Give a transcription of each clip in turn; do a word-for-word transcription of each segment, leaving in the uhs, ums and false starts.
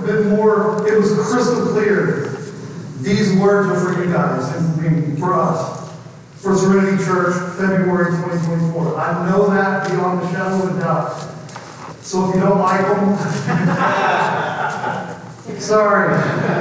been more, it was crystal clear. These words are for you guys and for me, for us. For Serenity Church, February twenty twenty-four. I know that beyond the shadow of a doubt. So if you don't like them, sorry.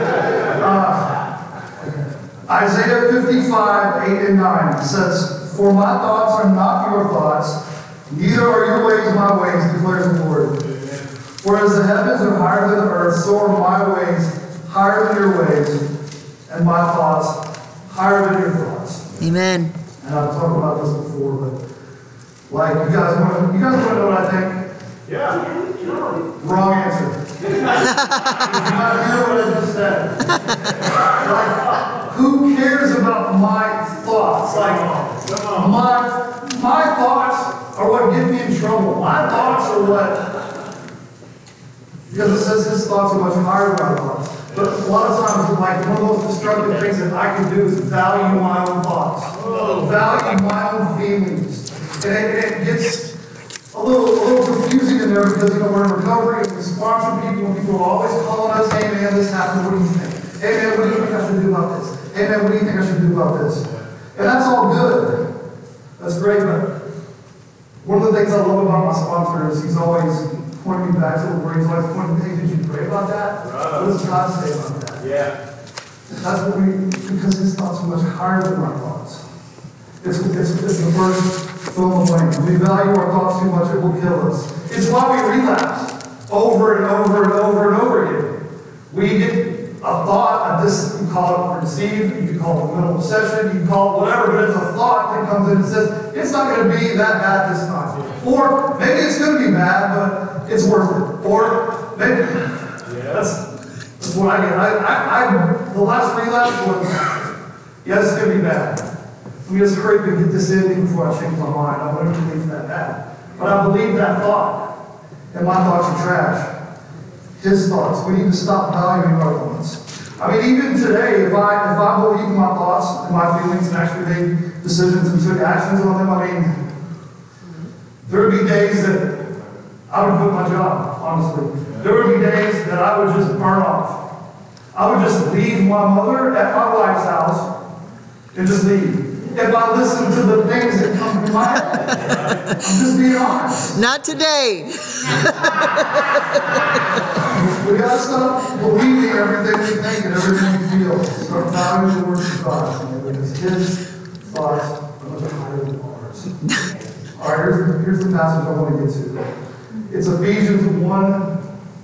Uh, Isaiah fifty-five, eight and nine says, "For my thoughts are not your thoughts, neither are your ways my ways, declares the Lord. For as the heavens are higher than the earth, so are my ways higher than your ways, and my thoughts higher than your thoughts." Amen. And I've talked about this before, but like you guys want to, you guys want to know what I think? Yeah. Sure. Wrong answer. You might hear what I just said. Like, who cares about my thoughts? Like, my my thoughts are what get me in trouble. My thoughts are what, because it says his thoughts are much higher than my thoughts. But a lot of times, like, one of the most destructive things that I can do is value my own thoughts, value my own feelings. And it, it gets a little, a little confusing in there because, you know, we're in recovery and we sponsor people and people are always calling us, "Hey man, this happened, what do you think? Hey man, what do you think I should do about this? Hey man, what do you think I should do about this?" And that's all good. That's great, but one of the things I love about my sponsor is he's always pointing me back to the word. He's always pointing, "Hey, did you pray about that? Right. What does God say about that?" Yeah. That's what we, because his thoughts are much higher than our thoughts. It's, it's, it's the first fill in the blank. We value our thoughts too much, it will kill us. It's why we relapse over and over and over and over again. We get a thought of this, you call it perceived, you can call it a mental obsession, you can call it whatever, but it's a thought that comes in and says, it's not going to be that bad this time. Or maybe it's going to be bad, but it's worth it. Or maybe, yeah. that's, that's what I get. I, I, I, the last relapse was, yes, it's going to be bad. Let me just hurry up and get this in before I change my mind. I wouldn't believe that bad. But I believe that thought. And my thoughts are trash. His thoughts. We need to stop valuing our thoughts. I mean, even today, if I if I believe my thoughts and my feelings and actually made decisions and took actions on them, I mean, there would be days that I would quit my job, honestly. There would be days that I would just burn off. I would just leave my mother at my wife's house and just leave. If I listen to the things that come to my head, I'm just being honest. Not today. We gotta stop believing everything we think and everything we feel. Start valuing the words of God, because his thoughts are much higher than ours. All right, here's the, here's the passage I want to get to. It's Ephesians one.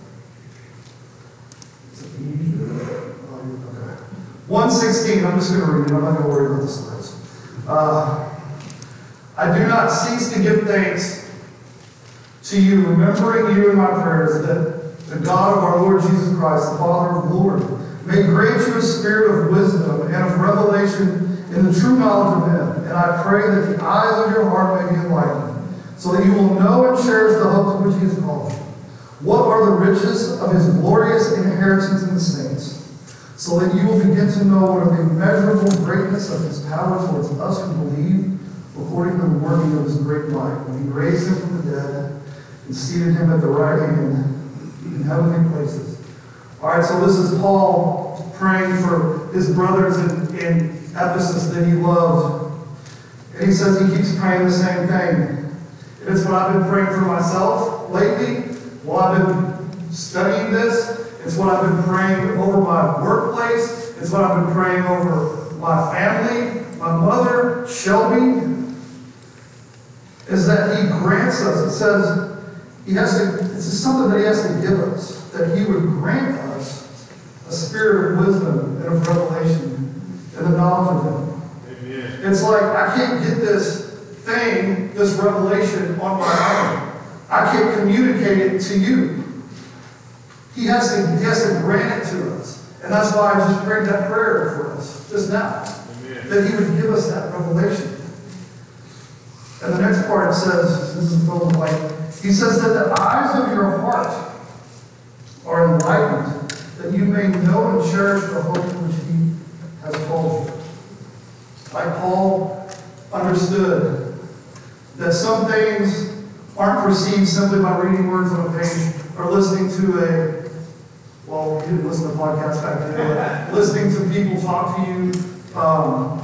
It's Ephesians. Okay. one sixteen. I'm just going to read it. I'm not going to worry about the slides. Uh, I do not cease to give thanks to you, remembering you in my prayers, that the God of our Lord Jesus Christ, the Father of glory, may grant you a spirit of wisdom and of revelation in the true knowledge of him. And I pray that the eyes of your heart may be enlightened, so that you will know and cherish the hope to which he has called you. What are the riches of his glorious inheritance in the saints, so that you will begin to know what are the immeasurable greatness of his power towards us who believe, according to the working of his great might, when he raised him from the dead and seated him at the right hand in heavenly places. All right, so this is Paul praying for his brothers in, in Ephesus that he loved. And he says he keeps praying the same thing. And it's what I've been praying for myself lately while I've been studying this. It's what I've been praying over my workplace. It's what I've been praying over my family, my mother, Shelby, is that he grants us. It says he has to, it's something that he has to give us, that he would grant us a spirit of wisdom and of revelation and the knowledge of him. Amen. It's like I can't get this thing, this revelation on my own. I can't communicate it to you. He has to, he has to grant it to us. And that's why I just prayed that prayer for us just now. Amen. That he would give us that revelation. And the next part it says, this is Philip White, he says that the eyes of your heart are enlightened, that you may know and cherish the hope to which he has called you. Like Paul understood that some things aren't perceived simply by reading words on a page or listening to a well, you didn't listen to podcasts back then, but listening to people talk to you, um,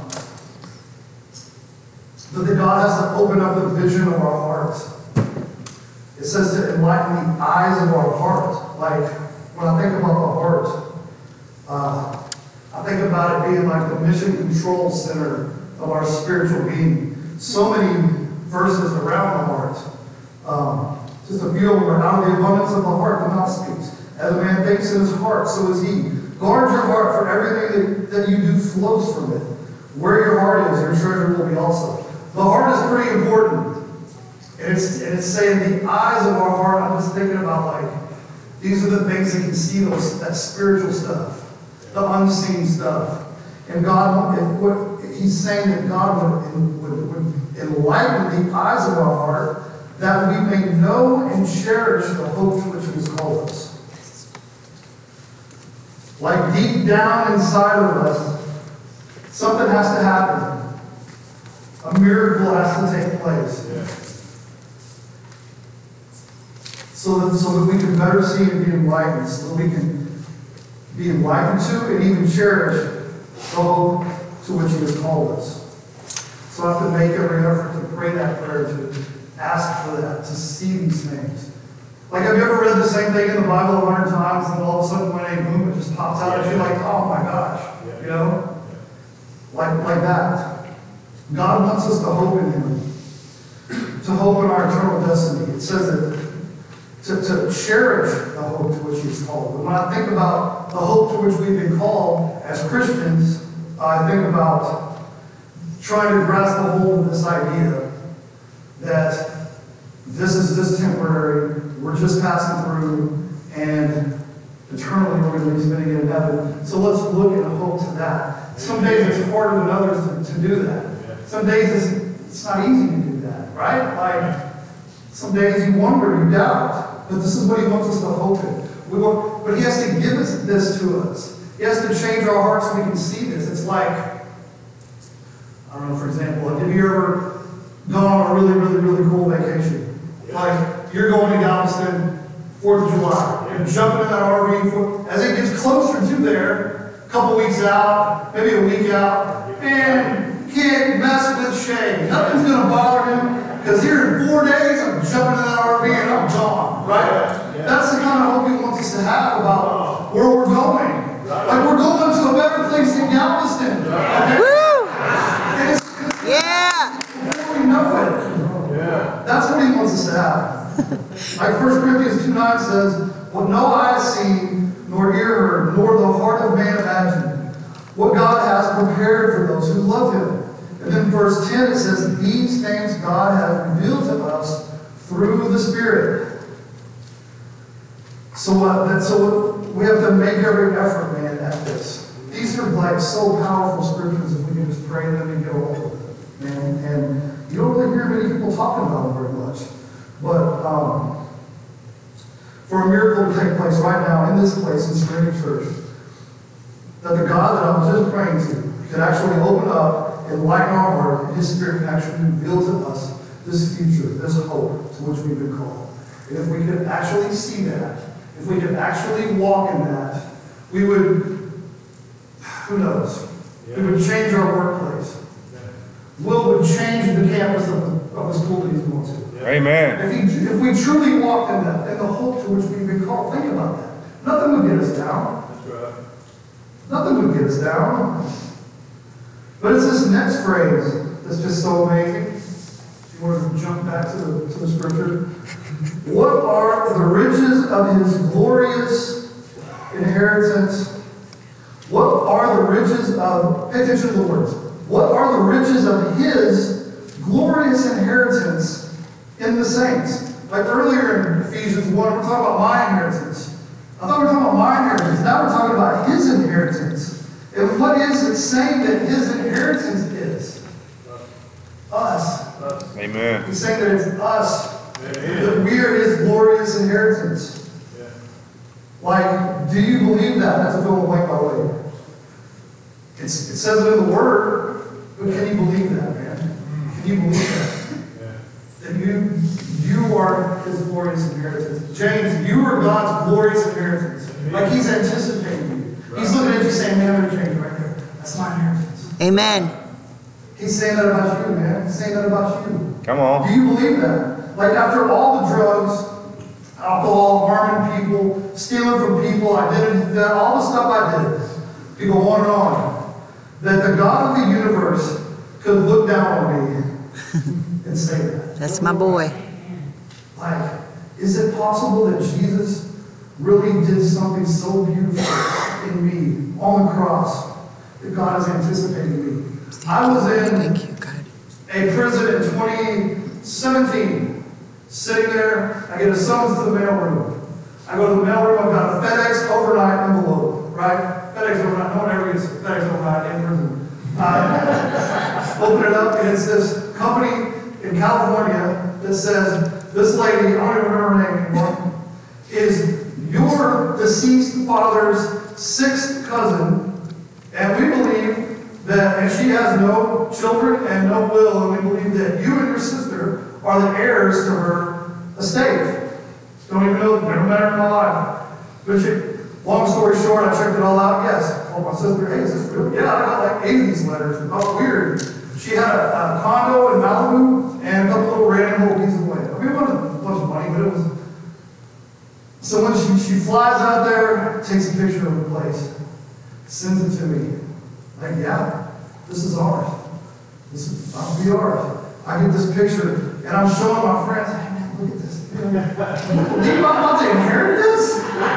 but that God has to open up the vision of our hearts. It says to enlighten the eyes of our heart. Like, when I think about the heart, uh, I think about it being like the mission control center of our spiritual being. So many verses around the heart. Um, just a few of them are out of the abundance of the heart, the mouth speaks. As a man thinks in his heart, so is he. Guard your heart, for everything that, that you do flows from it. Where your heart is, your treasure will be also. The heart is pretty important. And it's, and it's saying the eyes of our heart, I'm just thinking about like, these are the things that can see those, that spiritual stuff, the unseen stuff. And God, and what he's saying that God would, would, would enlighten the eyes of our heart, that we may know and cherish the hope to which he has called us. Like deep down inside of us, something has to happen. A miracle has to take place. Yeah. So that, so that we can better see and be enlightened, so that we can be enlightened to and even cherish the hope to which he has called us. So I have to make every effort to pray that prayer, to ask for that, to see these things. Like, have you ever read the same thing in the Bible a hundred times, and all of a sudden when a boom, it just pops out at you like, oh my gosh, you know? Like, like that. God wants us to hope in him, to hope in our eternal destiny. It says that to, to cherish the hope to which he's called. And when I think about the hope to which we've been called as Christians, I think about trying to grasp the hold of this idea that this is just temporary, we're just passing through, and eternally we're going to be spending it in heaven. So let's look and hope to that. Some days it's harder than others to, to do that. Some days it's, it's not easy to do that, right? Like, some days you wonder, you doubt. But this is what he wants us to hope in. We want, but he has to give us this to us. He has to change our hearts so we can see this. It's like, I don't know, for example, have you ever gone on a really, really, really cool vacation? Like, you're going to Galveston, fourth of July. You're jumping in that R V. For, as it gets closer to there, a couple weeks out, maybe a week out, man, you can't mess with Shay. Nothing's going to bother him. Because here in four days, I'm jumping in that R V and I'm gone, right? Yeah. Yeah. That's the kind of hope he wants us to have about where we're going. Right. Like, we're going to a better place than Galveston. Right. Okay? Woo! And it's, it's, yeah! Before we know it. Yeah. That's what he wants us to have. Like First Corinthians two nine says, what no eye has seen, nor ear heard, nor the heart of man imagined, what God has prepared for those who love him. And then verse ten, it says, these things God has revealed to us through the Spirit. So, uh, that, so we have to make every effort, man, at this. These are like so powerful scriptures if we can just pray them and get over with it, man. And you don't really hear many people talking about them very much. But um, for a miracle to take place right now in this place in Spring Church, that the God that I was just praying to can actually open up, enlighten our heart, and his Spirit can actually reveal to us this future, this hope to which we've been called. And if we could actually see that, if we could actually walk in that, we would, who knows, yeah. we would change our workplace. Yeah. Will would change the campus of the, of the school that he's going to. Yeah. Amen. If, he, if we truly walked in that, in the hope to which we've been called, think about that. Nothing would get us down. That's right. Nothing would get us down. But it's this next phrase that's just so amazing. If you want to jump back to the, to the scripture. What are the riches of his glorious inheritance? What are the riches of, pay attention to the words. What are the riches of his glorious inheritance in the saints? Like earlier in Ephesians one, we're talking about my inheritance. I thought we were talking about my inheritance. Now we're talking about his inheritance. And what is it saying that his inheritance is? Us. Amen. He's saying that it's us. Amen. That we are his glorious inheritance. Yeah. Like, do you believe that? That's a fill in the blank, by the way. It's, it says it in the Word, but can you believe that, man? Can you believe that? Yeah. That that you, you are his glorious inheritance. James, you are God's glorious inheritance. Amen. Like he's anticipating you. Right. He's looking at you saying, man, I'm going to change right there. That's my inheritance. Amen. He's saying that about you, man. He's saying that about you. Come on. Do you believe that? Like after all the drugs, alcohol, harming people, stealing from people, identity, that, all the stuff I did, people on and on, that the God of the universe could look down on me and say that. That's my boy. Like, is it possible that Jesus really did something so beautiful in me on the cross that God is anticipating me? I was in Thank you, God. a prison in twenty seventeen, sitting there. I get a summons to the mailroom. I go to the mailroom. I've got a FedEx overnight envelope, right? FedEx overnight. No one ever gets FedEx overnight in prison. Uh, open it up, and it's this company in California that says, this lady, I don't even remember her name anymore, is your deceased father's sixth cousin, and we believe that, and she has no children and no will, and we believe that you and your sister are the heirs to her estate. Don't even know, never met her in my life. But she, long story short, I checked it all out. Yes, I told my sister, hey, is this real? Yeah, I got like eight of these letters. Oh, weird. She had a, a condo in Malibu and a couple little random little pieces of land. I mean, it wasn't a bunch of money, but it was. So when she, she flies out there, takes a picture of the place, sends it to me. Like, yeah, this is ours. This is, I'll be ours. I get this picture, and I'm showing my friends, hey man, look at this. Do you believe I'm about to inherit this?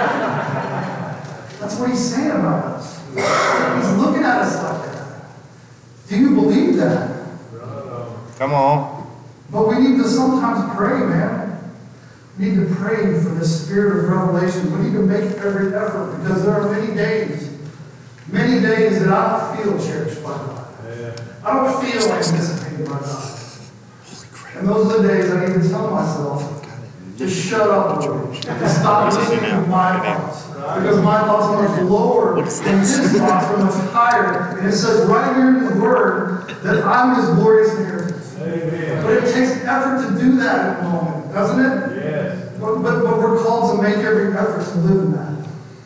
That's what he's saying about us. He's looking at us like that. Do you believe that? Come on. But we need to sometimes pray, man. We need to pray for this spirit of revelation. We need to make every effort, because there are many days Many days that I don't feel cherished by God. Yeah. I don't feel anticipated by God. And those are the days I need to tell myself, just shut up, Lord, and stop listening to my thoughts. Because my thoughts are much lower, and his thoughts are much higher. And it says right here in the Word that I'm his glorious inheritance. Amen. But it takes effort to do that in a moment, doesn't it? Yes. But, but, but we're called to make every effort to live in that.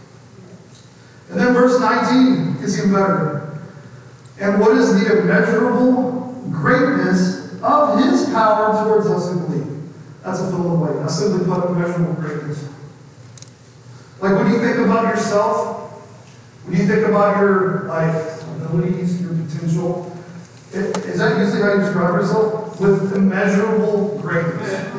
And then verse nineteen is even better. And what is the immeasurable greatness of his power towards us who believe? That's a fill in the blank. I simply put immeasurable greatness. Like when you think about yourself, when you think about your like abilities, your potential, it, is that usually how you describe yourself? With immeasurable greatness.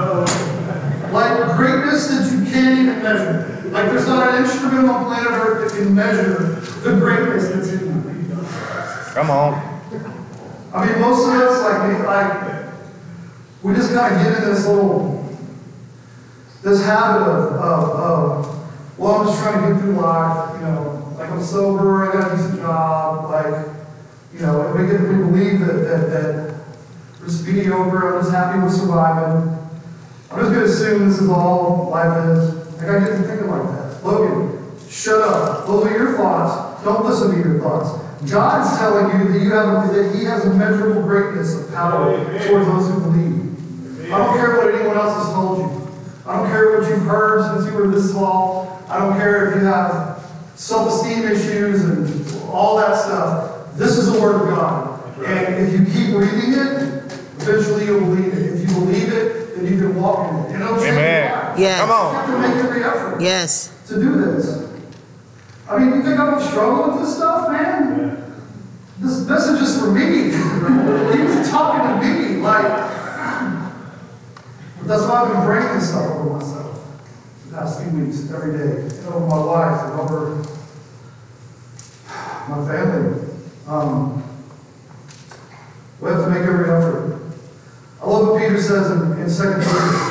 Like greatness that you can't even measure. Like there's not an instrument on planet Earth that can measure the greatness that's in you. Come on. I mean, most of us, like, like we just kind of get in this little, this habit of, of, of, well, I'm just trying to get through life, you know, like I'm sober, I got a decent job, like, you know, and we get, we believe that, that, that we're just mediocre, I'm just happy with surviving. I'm just going to assume this is all life is. Like I get to thinking like that. Logan, shut up. Those are your thoughts. Don't listen to your thoughts. God's telling you that you have that He has immeasurable greatness of power Amen. Towards those who believe. Amen. I don't care what anyone else has told you. I don't care what you've heard since you were this small. I don't care if you have self-esteem issues and all that stuff. This is the Word of God. Right. And if you keep reading it, eventually you'll believe it. If you believe it, then you can walk in it. And it'll change your life. Yes. Come on. You have to make every effort yes. to do this. I mean, you think I'm struggling with this stuff, man? Yeah. This message is for me. He's talking to me. Like, that's why I've been praying this stuff over myself the past few weeks, every day, and over my wife, and over my family. Um, we have to make every effort. I love what Peter says in, in Second Peter.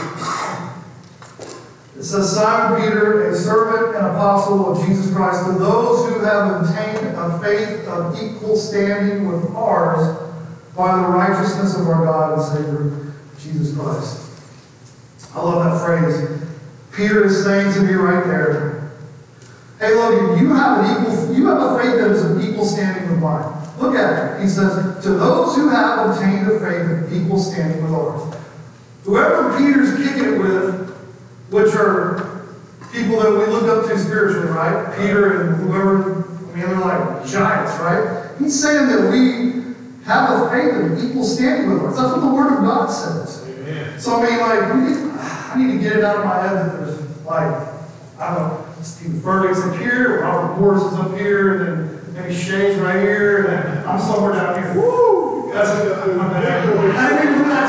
It says, Simon Peter, a servant and apostle of Jesus Christ, to those who have obtained a faith of equal standing with ours by the righteousness of our God and Savior, Jesus Christ. I love that phrase. Peter is saying to me right there, hey, Logan, you have an equal, you have a faith that is of equal standing with mine. Look at it. He says, to those who have obtained a faith of equal standing with ours. Whoever Peter's kicking it with, which are people that we look up to spiritually, right? Peter and whoever, I mean, they're like giants, right? He's saying that we have a faith of equal standing with us. That's what the Word of God says. Amen. So, I mean, like, we need, I need to get it out of my head that there's, like, I don't know, Stephen Furtick's up here, Robert Morris is up here, and then maybe Shay's right here, and then I'm somewhere down here. Woo! That's a good one. I didn't even do that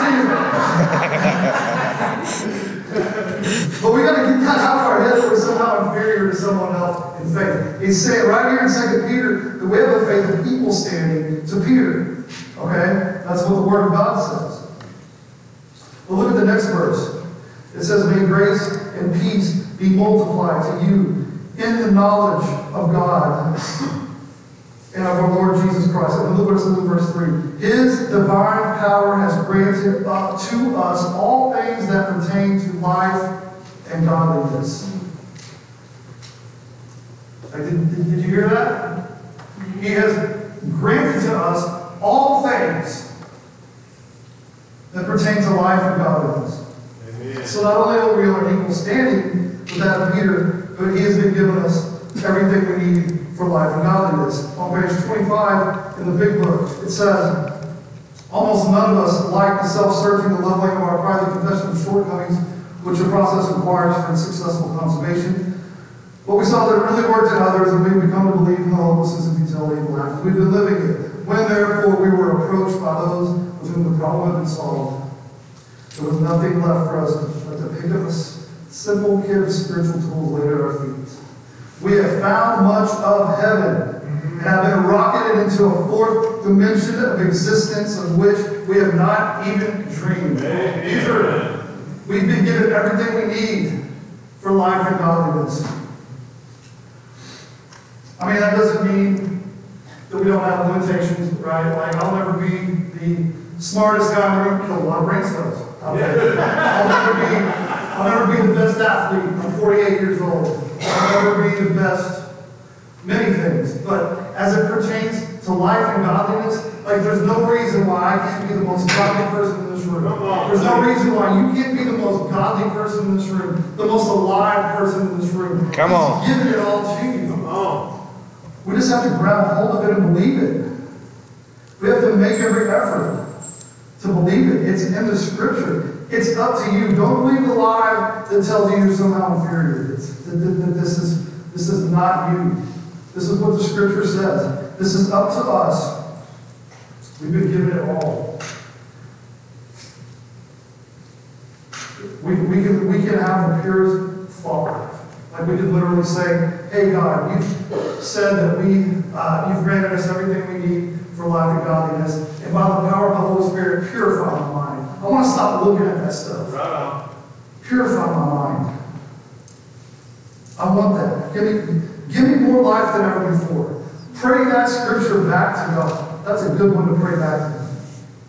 to you. But we got to get that out of our head that we're somehow inferior to someone else in faith. He's saying right here in Second Peter that we have a faith of equal standing to Peter. Okay? That's what the Word of God says. Well, look at the next verse. It says, may grace and peace be multiplied to you in the knowledge of God and of our Lord Jesus Christ. And look at verse three. His divine power has granted up to us all things that pertain to life and godliness. Like, did, did, did you hear that? He has granted to us all things that pertain to life and godliness. Amen. So not only are we on equal standing with that of Peter, but he has been giving us everything we need for life and godliness. On page twenty-five in the big book, it says, almost none of us like the self-searching and leveling of our private confession of shortcomings, which the process requires for successful consummation. But we saw that it really worked in others, and we've become to believe in the hopelessness and futility of life. We've been living it. When therefore we were approached by those with whom the problem had been solved, there was nothing left for us but to pick up a simple kit of spiritual tools laid at our feet. We have found much of heaven and have been rocketed into a fourth dimension of existence of which we have not even dreamed. These are, we've been given everything we need for life and godliness. I mean, that doesn't mean that we don't have limitations, right? Like, I'll never be the smartest guy in the room, kill a lot of brain cells. I'll never, I'll never be, I'll never be the best athlete. I'm forty-eight years old. I'll never be the best many things. But as it pertains to life and godliness, like, there's no reason why I can't be the most godly person in this room. There's no reason why you can't be the most godly person in this room, the most alive person in this room. Come on. He's giving it all to you. Come on. We just have to grab a hold of it and believe it. We have to make every effort to believe it. It's in the Scripture. It's up to you. Don't believe the lie that tells you you're somehow inferior. It's, that, that, that this is this is not you. This is what the Scripture says. This is up to us. We've been given it all. We, we, can, we can have the purest thought. Like, we could literally say, hey God, you've said that we, uh, you've granted us everything we need for life and godliness. And by the power of the Holy Spirit, purify my mind. I want to stop looking at that stuff. Right on. Purify my mind. I want that. Give me, give me more life than ever before. Pray that Scripture back to God. That's a good one to pray back to Him.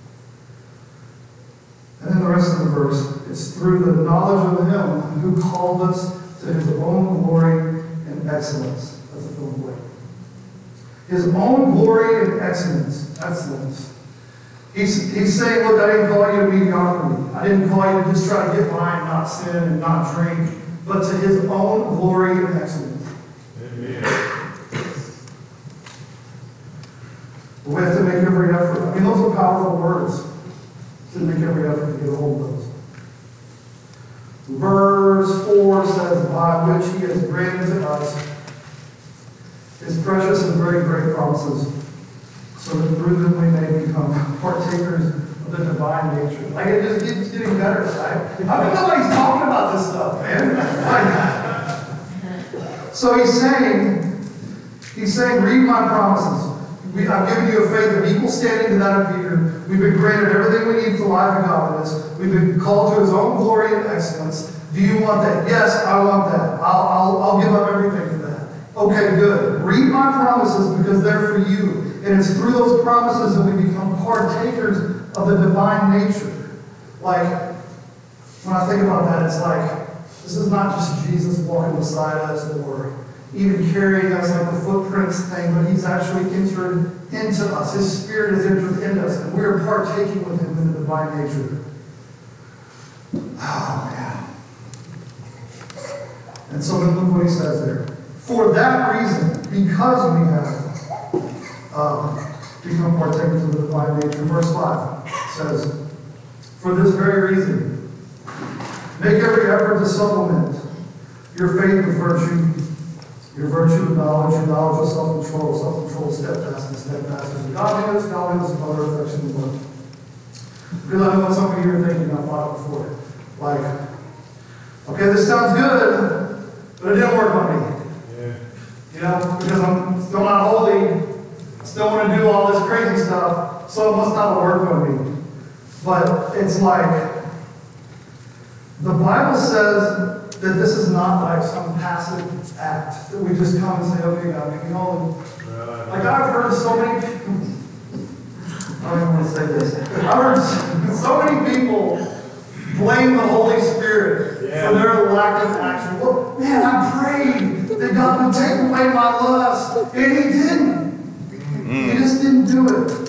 And then the rest of the verse, it's through the knowledge of Him who called us to His own glory and excellence. That's a fill in the blank. His own glory and excellence. Excellence. He's, he's saying, look, I didn't call you to mediocrity. I didn't call you to just try to get by and not sin and not drink, but to His own glory and excellence. Amen. We have to make every effort. I mean, those are powerful words. To make every effort to get a hold of those. Verse four says, by which He has granted to us His precious and very great promises, so that through them we may become partakers of the divine nature. Like, it just keeps getting better, right? I mean, nobody's talking about this stuff, man. Like, so he's saying, he's saying, read my promises. We, I've given you a faith of equal standing to that of Peter. We've been granted everything we need for life and godliness. We've been called to His own glory and excellence. Do you want that? Yes, I want that. I'll, I'll, I'll give up everything for that. Okay, good. Read my promises because they're for you. And it's through those promises that we become partakers of the divine nature. Like, when I think about that, it's like, this is not just Jesus walking beside us or even carrying us like the footprints thing, but He's actually entered into us. His Spirit has entered in us, and we are partaking with Him in the divine nature. Oh, man. And so then look what he says there. For that reason, because we have um, become partakers of the divine nature. Verse five says, for this very reason, make every effort to supplement your faith with virtue, your virtue with knowledge, your knowledge with self-control, self-control, steadfastness, steadfastness, with godliness, godliness, and other affection of love. Because I know what some of you are thinking about thought before. Like, okay, this sounds good, but it didn't work on me. Yeah. You know, because I'm still not holy, I still want to do all this crazy stuff, so it must not work on me. But it's like, the Bible says that this is not like some passive act, that we just come and say, okay, God, make me holy. Right. Like I've heard so many people, I don't even want to say this, I've heard so many people blame the Holy Spirit Yeah. for their lack of action. Well, man, I prayed that God would take away my lust, and He didn't. Mm. He just didn't do it.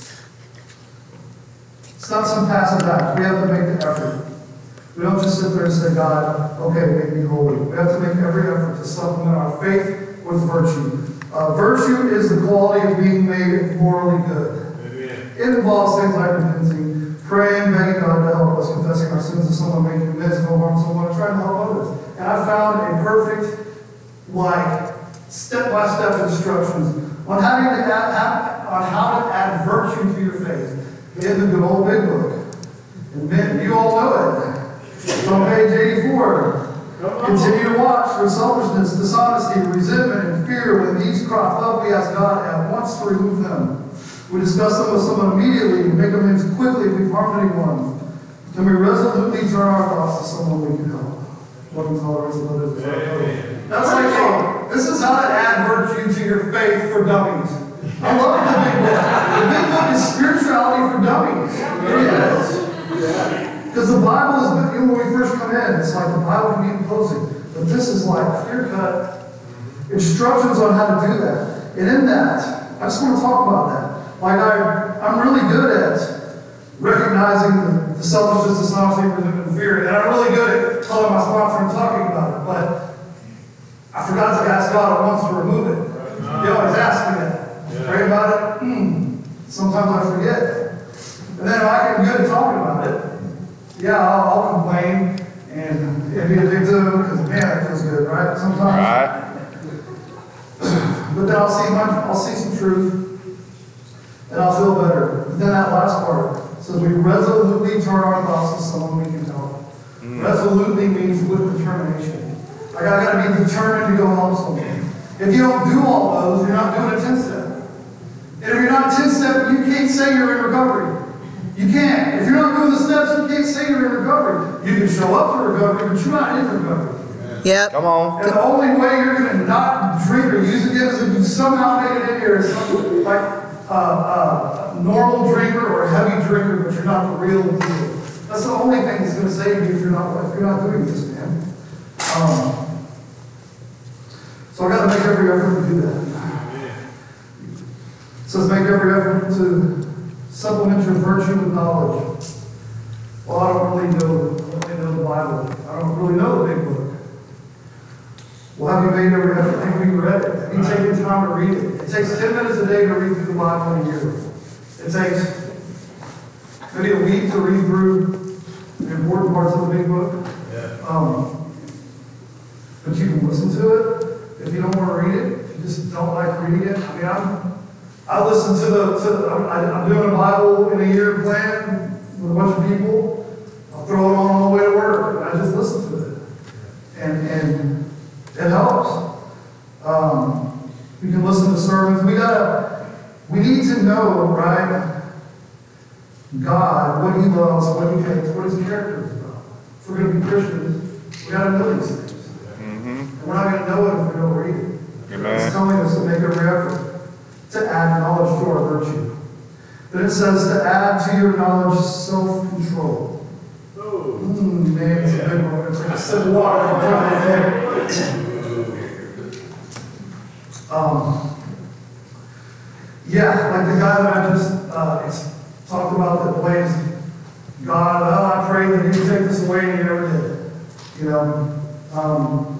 It's not some passive act. We have to make the effort. We don't just sit there and say, God, okay, make me holy. We have to make every effort to supplement our faith with virtue. Uh, virtue is the quality of being made morally good. Amen. It involves things like repenting, praying, begging God to help us, confessing our sins to someone, making amends, no harm to someone, and trying to help others. And I found a perfect, like, step-by-step instructions on how to add, on how to add virtue to your faith in the good old big book. And men, you all know it. It's on page eighty-four. Continue to watch for selfishness, dishonesty, resentment, and fear. When these crop up, we ask God at once to remove them. We discuss them with someone immediately, make amends quickly if we've harmed anyone. Then we resolutely turn our thoughts to someone we can help. Loving tolerance and others. That's like, hey, this is how to add virtue to your faith for dummies. I love the big book. The big book is spirituality for dummies. It is. Because the Bible is, you know, when we first come in, it's like the Bible can be imposing. But this is like clear-cut instructions on how to do that. And in that, I just want to talk about that. Like I, I'm really good at recognizing the, the selfishness, dishonesty, resentment, and fear. And I'm really good at telling my sponsor and talking about it. But I forgot to ask God at once to remove it. He always asks me that. Yeah. Pray about it. Hmm. Sometimes I forget. And then if I get good at talking about it, yeah, I'll, I'll complain and it'd be a big deal because man, that feels good, right? Sometimes. Right. But then I'll see much, I'll see some truth, and I'll feel better. But then that last part says we resolutely turn our thoughts to someone we can help. Mm. Resolutely means with determination. Like I got to be determined to go help someone. If you don't do all those, you're not doing a ten step. And if you're not ten step, you can't say you're in recovery. You can't. If you're not doing the steps, you can't say you're in recovery. You can show up for recovery, but you're not in recovery. Yep. Come on. And the only way you're going to not drink or use again is if you somehow made it in here as some, like uh, uh, a normal drinker or a heavy drinker, but you're not the real deal. That's the only thing that's going to save you if you're not if you're not doing this, man. Um, so I got to make every effort to do that. It says make every effort to supplement your virtue with knowledge. Well, I don't really know, I don't really know the Bible. I don't really know the big book. Well, have you made every effort? Have you read it? Have you taken time to read it? It takes ten minutes a day to read through the Bible in a year. It takes maybe a week to read through the important parts of the big book. Yeah. Um, but you can listen to it if you don't want to read it. If you just don't like reading it. I mean, I'm, I listen to the, to the I, I'm doing a Bible in a year plan with a bunch of people. I'll throw it on on the way to work, and I just listen to it. And, and it helps. Um, we can listen to sermons. We gotta, we need to know, right, God, what He loves, what He hates, what His character is about. If we're going to be Christians, we gotta know these things. Mm-hmm. And we're not going to know it if we don't read it. Amen. It's telling us to make every effort to add knowledge to our virtue. Then it says to add to your knowledge self-control. Oh. Mm, man, it's a big one. It's like a sip of water from there. Um, yeah, like the guy that I just uh, talked about that plays God, well, I pray that you take this away, and you never did. You know, um,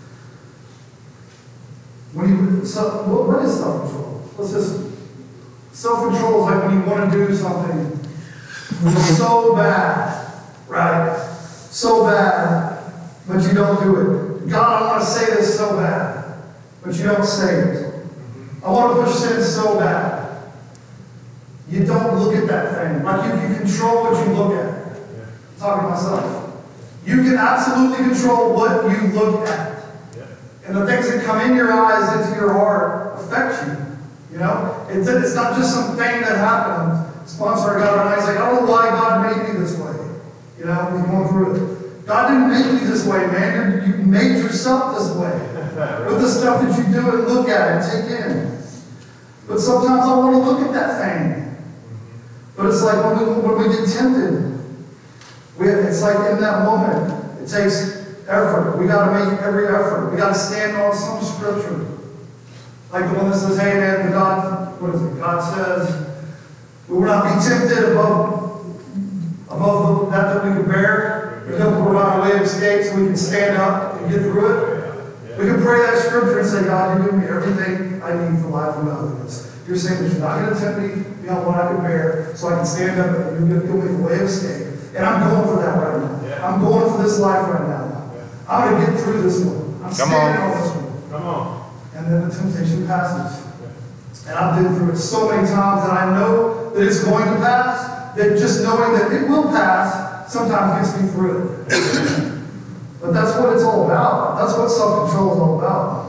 when you, so, what, what is self-control? Let's just, self-control is like when you want to do something so bad, right? So bad, but you don't do it. God, I want to say this so bad, but you don't say it. I want to push sin so bad. You don't look at that thing. Like you can control what you look at. I'm talking to myself. You can absolutely control what you look at. And the things that come in your eyes, into your heart, affect you. You know? It's, it's not just some thing that happened. Sponsor got on, he's like, I don't know why God made me this way. You know, he's going through it. God didn't make you this way, man. You, you made yourself this way. With the stuff that you do and look at and take in. But sometimes I want to look at that thing. But it's like when we, when we get tempted, we, it's like in that moment, it takes effort. We got to make every effort. We got to stand on some scripture. Like the one that says, hey man, the God, what is it? God says, we will not be tempted above, above the, that that we can bear. We can provide a way of escape so we can stand up and get through it. We can pray that scripture and say, God, you give me everything I need for life and godliness. You're saying that you're not going to tempt me beyond what I can bear, so I can stand up and you're going to give me a way of escape. And I'm going for that right now. Yeah. I'm going for this life right now. Yeah. I'm going to get through this one. I'm Come standing on. on this one. Come on. And then the temptation passes. Yeah. And I've been through it so many times that I know that it's going to pass, that just knowing that it will pass sometimes gets me through it. But that's what it's all about. That's what self-control is all about.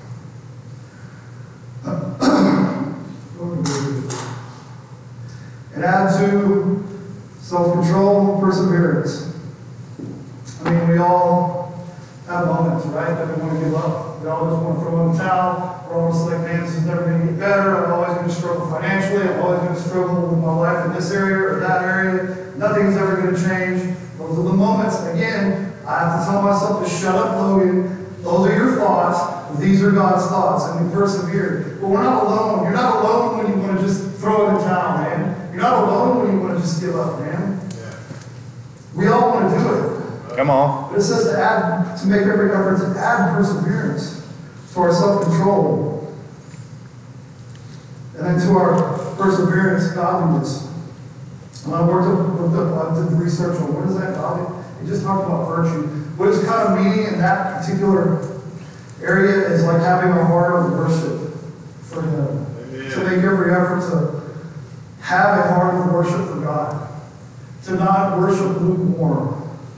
And add to self-control, perseverance. I mean, we all have moments, right, that we want to give up. We all just want to throw in the towel. We're all just like, man, this is never going to get better. I'm always going to struggle financially. I'm always going to struggle with my life in this area or that area. Nothing's ever going to change. Those are the moments. Again, I have to tell myself to shut up, Logan. Those are your thoughts. These are God's thoughts. And we persevere. But we're not alone. You're not alone when you want to just throw in the towel, man. You're not alone when you want to just give up, man. Yeah. We all want to do it. Come on. But it says to add, to make every effort to add perseverance to our self-control. And then to our perseverance, godliness. And I worked up, looked up, I did the research on what is that godly? It just talked about virtue. What is kind of meaning in that particular area is like having a heart of worship for Him. Amen. To make every effort to have a heart of worship for God. To not worship lukewarm.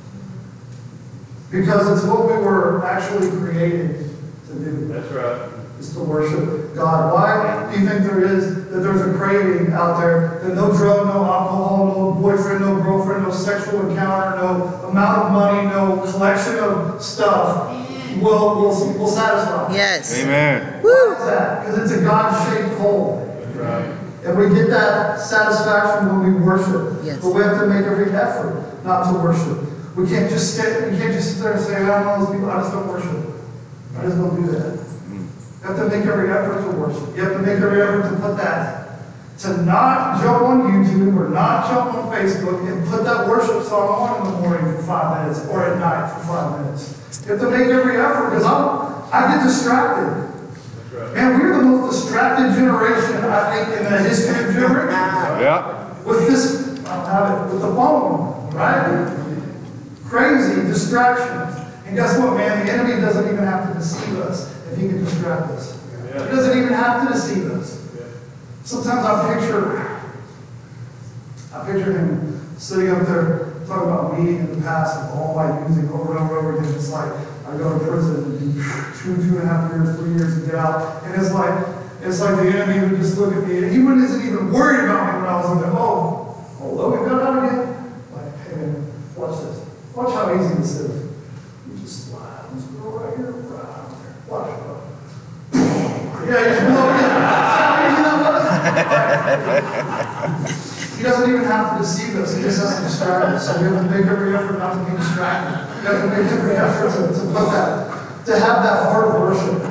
Because it's what we were actually created to do. That's right. Is to worship God. Why do you think there is, that there's a craving out there that no drug, no alcohol, no boyfriend, no girlfriend, no sexual encounter, no amount of money, no collection of stuff will, will, will satisfy? Yes. Amen. Why is that? Because it's a God-shaped hole. That's right. And we get that satisfaction when we worship. Yes. But we have to make every effort not to worship. We can't just sit, we can't just sit there and say, I don't know those people, I just don't worship. I just don't do that. You have to make every effort to worship. You have to make every effort to put that, to not jump on YouTube or not jump on Facebook and put that worship song on in the morning for five minutes or at night for five minutes. You have to make every effort because I I get distracted. Man, we're the most distracted generation, I think, in the history of generations. Yeah. With this, I'll have it, with the phone, right? Crazy distractions. And guess what, man? The enemy doesn't even have to deceive us if he can distract us. Yeah. He doesn't even have to deceive us. Yeah. Sometimes I picture, I picture him sitting up there talking about me in the past of all my music over and over and over again. It's like I go to prison and do two, two and a half years, three years and get out. And it's like, it's like the enemy would just look at me and he wouldn't isn't even worried about me when I was in there. Oh, oh, Logan got out again? Like, hey man, watch this. Watch how easy this is. You just slide this girl right here, right there. Watch it. Yeah, you just blow it in. See how easy that was? He doesn't even have to deceive us. He just has to distract us. So we have to make every effort not to be distracted. We have to make every effort to, to put that, to have that heart of worship.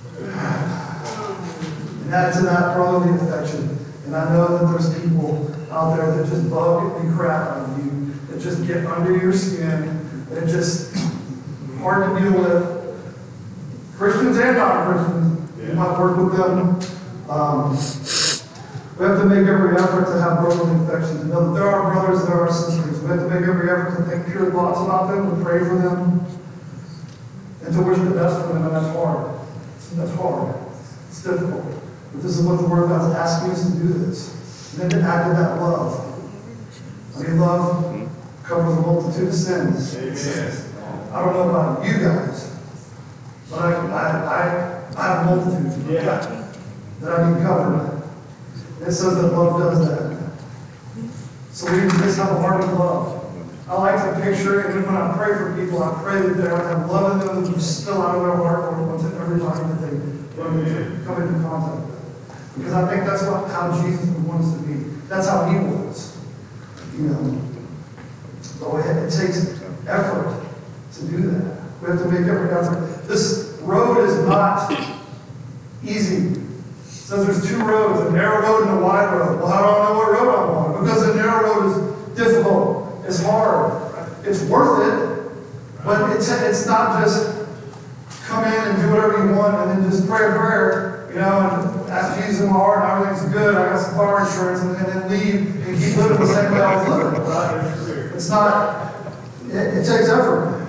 And add to that probably the affection. And I know that there's people out there that just bug the crap out of you, that just get under your skin, that just hard to deal with. Christians and non-Christians, you might work with them. Um, we have to make every effort to have brotherly affection, to know that there are brothers, there are sisters. We have to make every effort to think pure thoughts about them, to pray for them, and to wish the best for them, and that's hard. That's hard. It's difficult. But this is what the Word of God is asking us to do this. And then to act in that love. I mean, love covers a multitude of sins. Amen. I don't know about you guys, but I, I, I, I have multitudes yeah. that I need covered. It says that love does that. So we just have a heart of love. I like to picture, and when I pray for people, I pray that they have love in them that just spill out of their heart onto everybody that they come into contact with. Because I think that's what, how Jesus would want us to be. That's how he was. You know. So it, it takes effort to do that. We have to make every effort. This road is not easy. It says there's two roads, a narrow road and a wide road. Well, how do I know what road I'm on? Because the narrow road is difficult. It's hard. It's worth it. But it's, it's not just come in and do whatever you want and then just pray a prayer, you know, and ask Jesus in my heart and everything's good. I got some car insurance and, and then leave and keep living the same way I was living. Right? It's not, it, it takes effort.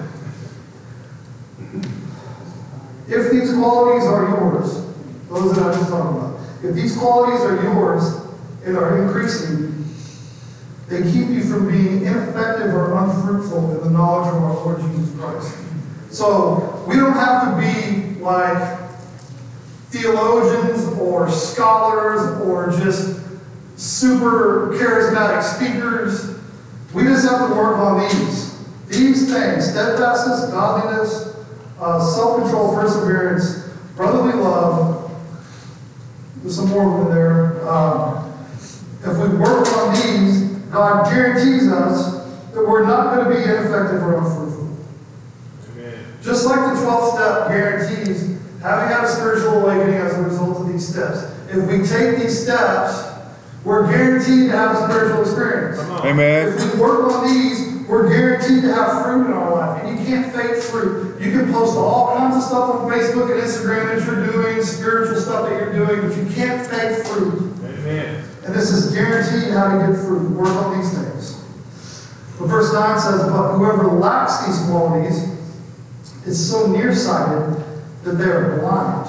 If these qualities are yours, those that I just talked about, if these qualities are yours and are increasing, they keep you from being ineffective or unfruitful in the knowledge of our Lord Jesus Christ. So we don't have to be like theologians or scholars or just super charismatic speakers. We just have to work on these. These things: steadfastness, godliness, uh, self-control, perseverance, brotherly love. There's some more in there. Um, if we work on these, God guarantees us that we're not going to be ineffective or unfruitful. Amen. Just like the twelfth step guarantees having had a spiritual awakening as a result of these steps. If we take these steps, we're guaranteed to have a spiritual experience. Amen. If we work on these, we're guaranteed to have fruit in our life. And you can't fake fruit. You can post all kinds of stuff on Facebook and Instagram that you're doing, spiritual stuff that you're doing, but you can't fake fruit. Amen. And this is guaranteed how to get fruit. Work on these things. But verse nine says, but whoever lacks these qualities is so nearsighted that they are blind.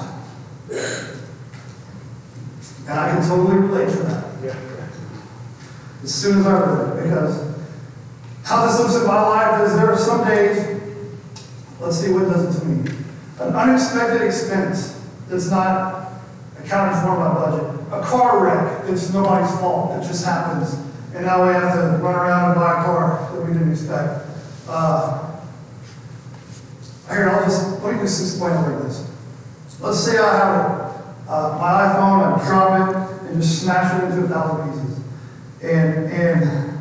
And I can totally relate to that. Yeah. As soon as I read it, because how this looks in my life is there are some days, let's see what does it to me. An unexpected expense that's not accounted for in my budget. A car wreck that's nobody's fault. It just happens. And now we have to run around and buy a car that we didn't expect. Uh, here, I'll just, let me just explain it like this. Let's say I have uh, my iPhone, I drop it, and just smash it into a thousand pieces. And, and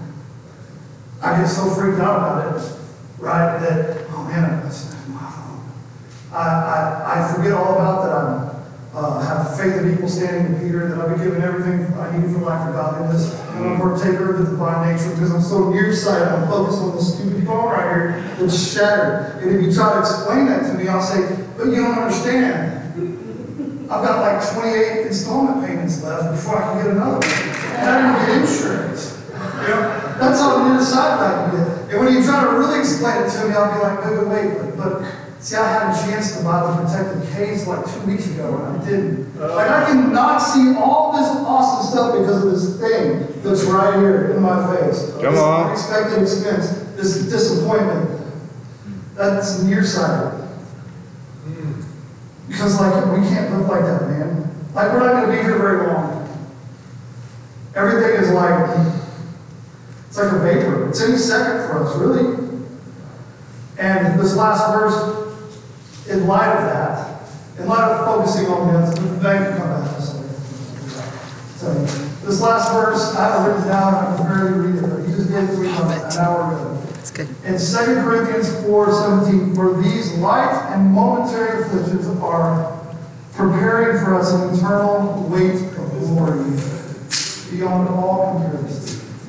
I get so freaked out about it, right, that, oh man, I smashed my iPhone. I, I, I forget all about that I'm Uh, have faith in equal standing with Peter, that I've been given everything I need for life or godliness, and I'm a partaker of the divine nature because I'm so nearsighted. I'm focused on this stupid phone right here that's shattered. And if you try to explain that to me, I'll say, but you don't understand. I've got like twenty-eight installment payments left before I can get another one. And I didn't get insurance. You know, that's how nearsighted I can get. And when you try to really explain it to me, I'll be like, wait, wait, wait, but, but see, I had a chance to buy the protective case like two weeks ago, and I didn't. Like, I cannot see all this awesome stuff because of this thing that's right here in my face. Come this on. unexpected expense, this disappointment. That's nearsighted. Because, like, we can't live like that, man. Like, we're not going to be here very long. Everything is like, it's like a vapor. It's any second for us, really. And this last verse, in light of that, in light of focusing on this, thank you, come back this way. So, this last verse, I have it written down, I can barely read it, but he just gave it to me an hour ago. That's good. In Second Corinthians four seventeen, for these light and momentary afflictions are preparing for us an eternal weight of glory beyond all comparison.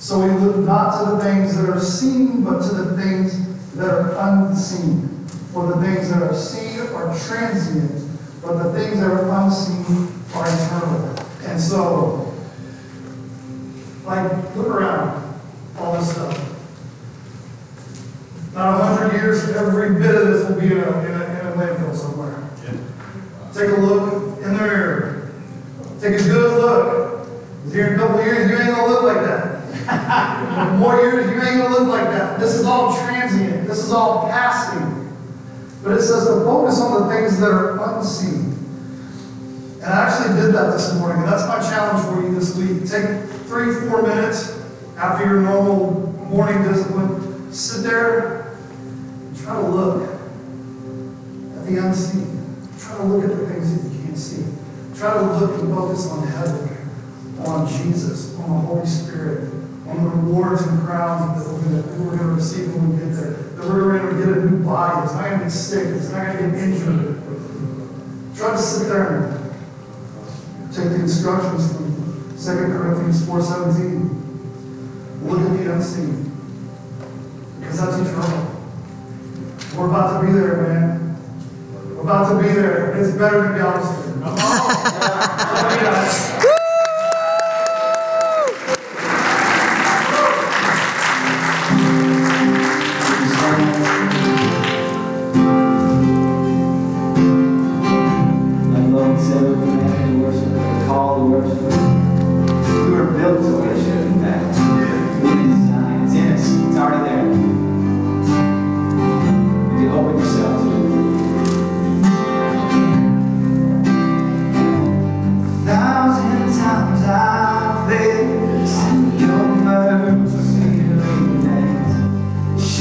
So we look not to the things that are seen, but to the things that are unseen. For the things that are seen are transient, but the things that are unseen are eternal. And so, like, look around, all this stuff. Not a hundred years, every bit of this will be in a, in a, in a landfill somewhere. Yeah. Take a look in the mirror. Take a good look. Here in a couple of years, you ain't gonna look like that. More years, you ain't gonna look like that. This is all transient. This is all passing. But it says to focus on the things that are unseen. And I actually did that this morning, and that's my challenge for you this week. Take three, four minutes after your normal morning discipline. Sit there and try to look at the unseen. Try to look at the things that you can't see. Try to look and focus on heaven, on Jesus, on the Holy Spirit, on the rewards and crowns that we're going to, we're going to receive when we get there. That we're going to get a new body. It's not going to get sick. It's not going to get injured. Try to sit there and take the instructions from Second Corinthians four seventeen. Look at the unseen. Because that's eternal. We're about to be there, man. We're about to be there. It's better than Galveston. Come on.